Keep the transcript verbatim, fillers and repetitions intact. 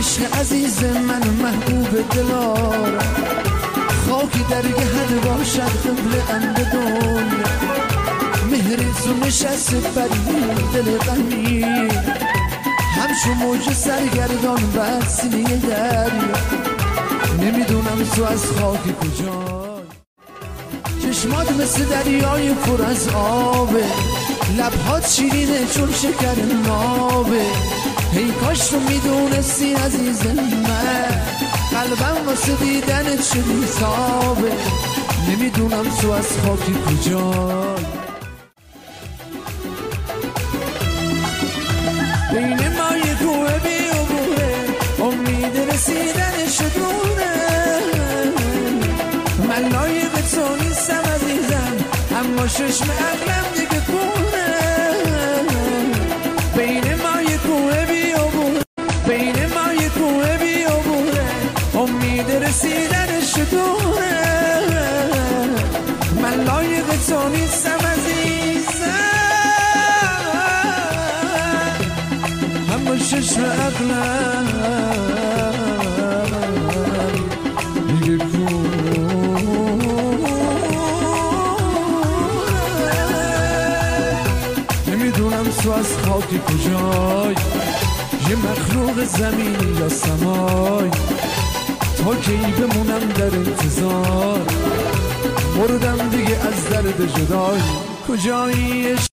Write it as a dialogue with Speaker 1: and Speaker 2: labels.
Speaker 1: عشق عزیز من محبوب دلار، خاکی درگهد باشد قبل اند دنیا، مهر تو نشست بر دل غمی، همچون موج سرگردان بر سینه دریا. نمیدونم تو از خاک کجا، چشمات مثل دریای پر از آبه، لبهات شیرینه چون شکر نابه. ای کاش تو میدونستی عزیز من، قلبم واسه دیدنت شدی تابه. نمیدونم تو از خاکی کجای، بین ما یه کوه بی عبوره، امید رسیدنش دونه. من لایق تو نیستم عزیزم، اما چشم عقلم دیگه کونه. بین ما یه کوه بی عبوره، بین ما یه کوه بی عبوره، امید رسیدنش دونه. من لایق تو نیستم عزیزم، اما چشم عقلم دیگه کونه. نمیدونم تو از خاکی کجای، یه مخلوق زمینی یا سمای، تا کی بمونم در انتظار، مردم دیگه از درد جدای. کجایی